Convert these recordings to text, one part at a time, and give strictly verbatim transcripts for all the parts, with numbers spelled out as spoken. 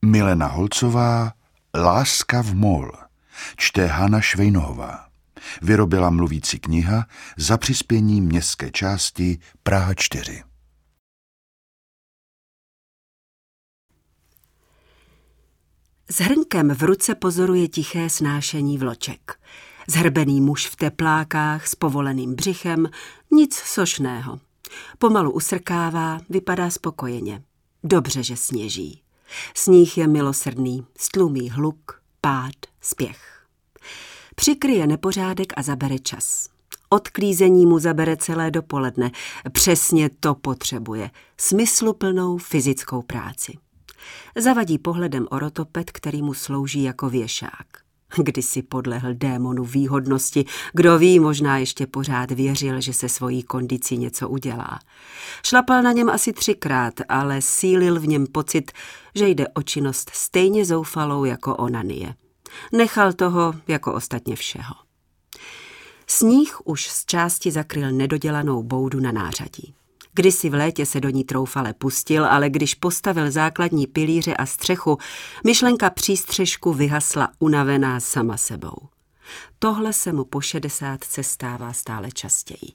Milena Holcová, Láska v mol, čte Hana Švejnohová. Vyrobila mluvící kniha za přispění městské části Praha čtyři. S hrnkem v ruce pozoruje tiché snášení vloček. Zhrbený muž v teplákách s povoleným břichem, nic sošného. Pomalu usrkává, vypadá spokojeně. Dobře, že sněží. Sníh je milosrdný, stlumí hluk, pád, spěch. Přikryje nepořádek a zabere čas. Odklízení mu zabere celé dopoledne. Přesně to potřebuje. Smysluplnou fyzickou práci. Zavadí pohledem o rotoped, který mu slouží jako věšák. Kdysi podlehl démonu výhodnosti, kdo ví, možná ještě pořád věřil, že se svojí kondicí něco udělá. Šlapal na něm asi třikrát, ale sílil v něm pocit, že jde o činnost stejně zoufalou jako onanie. Nechal toho jako ostatně všeho. Sníh už z části zakryl nedodělanou boudu na nářadí. Kdysi v létě se do ní troufale pustil, ale když postavil základní pilíře a střechu, myšlenka přístřešku vyhasla unavená sama sebou. Tohle se mu po šedesátce stává stále častěji.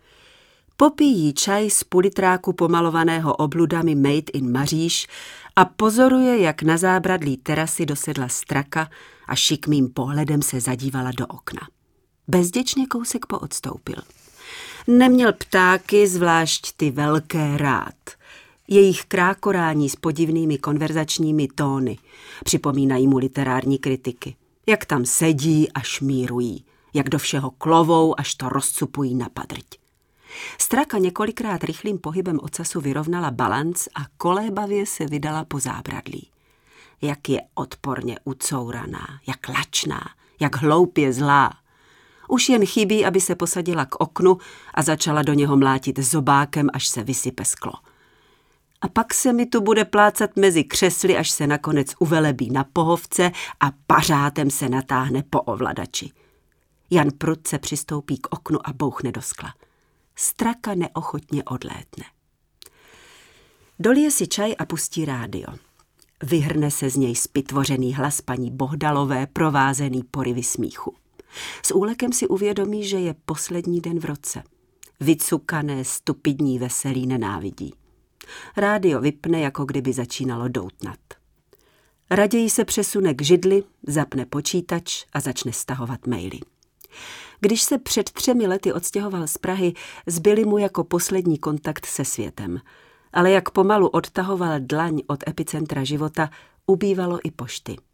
Popíjí čaj z pulitráku pomalovaného obludami Made in Maříž a pozoruje, jak na zábradlí terasy dosedla straka a šikmým pohledem se zadívala do okna. Bezděčně kousek poodstoupil. Neměl ptáky, zvlášť ty velké, rád. Jejich krákorání s podivnými konverzačními tóny připomínají mu literární kritiky. Jak tam sedí a šmírují, jak do všeho klovou, až to rozcupují na padrť. Straka několikrát rychlým pohybem ocasu vyrovnala balanc a kolébavě se vydala po zábradlí. Jak je odporně ucouraná, jak lačná, jak hloupě zlá. Už jen chybí, aby se posadila k oknu a začala do něho mlátit zobákem, až se vysype sklo. A pak se mi tu bude plácat mezi křesly, až se nakonec uvelebí na pohovce a pařátem se natáhne po ovladači. Jan prudce přistoupí k oknu a bouchne do skla. Straka neochotně odlétne. Dolije si čaj a pustí rádio. Vyhrne se z něj zpytvořený hlas paní Bohdalové, provázený porivy smíchu. S úlekem si uvědomí, že je poslední den v roce. Vycukané, stupidní veselí nenávidí. Rádio vypne, jako kdyby začínalo doutnat. Raději se přesune k židli, zapne počítač a začne stahovat maily. Když se před třemi lety odstěhoval z Prahy, zbyly mu jako poslední kontakt se světem. Ale jak pomalu odtahoval dlaň od epicentra života, ubývalo i pošty.